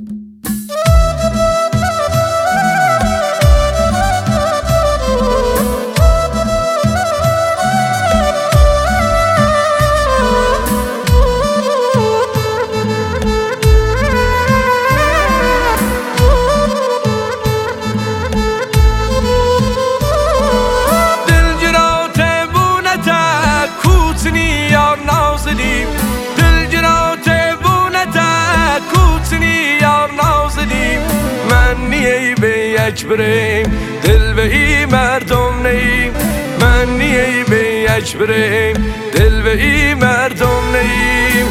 بریم دل به ای مردم نیم من نیه به یک بریم دل به ای مردم نیم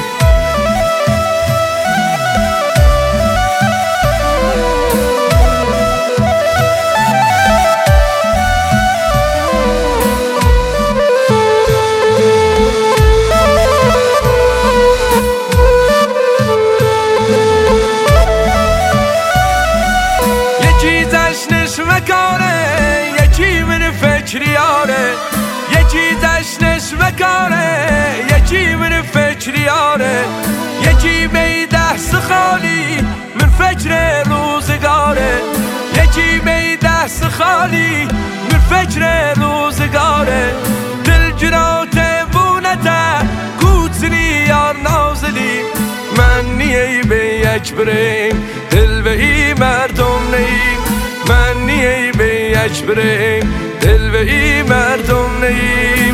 یکی من فکریاره یکی جشنش مکاره یکی من فکریاره یکی بی دست خالی من فکر روزگاره یکی بی دست خالی من فکر روزگاره دل جرات بونته کوتنی یار نازلی من نیه به یک بریم دل به ای مردم نیم من نیه به یک بریم دل به ای مردم نیم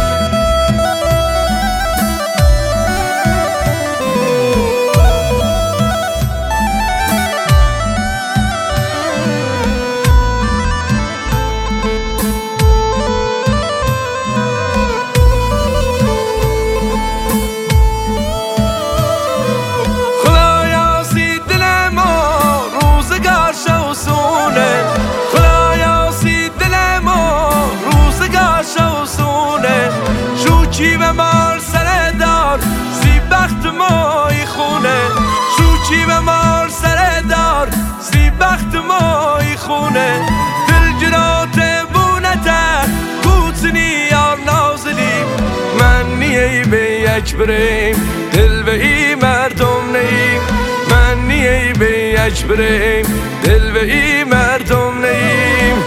خدایا سی دل ما روزگار شوسونه خدایا سی دل ما روزگار شوسونه شوچی و مار سر دار زی بخت مای خونه شوچی و مار سر دار زی بخت مای خونه دل جرات بونته کوتنی یار نازلی من نیه به یک بریم دل به ای مردم نیم من نیه به یک بریم دل به ای مردم نیم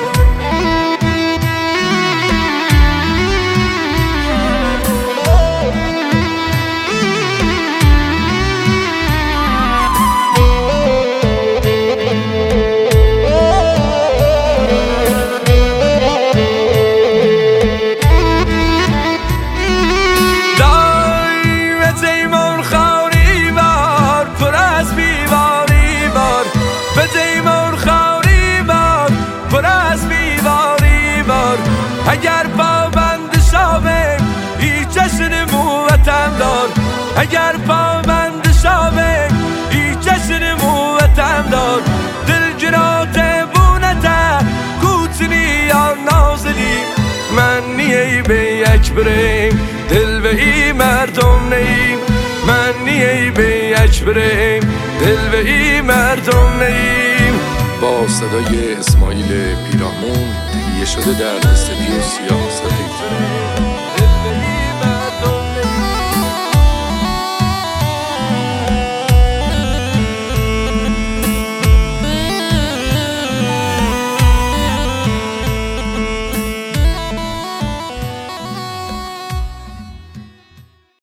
اگر پابند شاویم ای جشن موتن دار اگر پابند شاویم ای جشن موتن دار دل جرات بونته کوتنی یار نازلی من نیه به یک بریم دل به ای مردم نیم من نیه به یک بریم دل به ای مردم نیم با صدای اسماعیل پیرامون تهیه شده در استودیو سیاه سفید.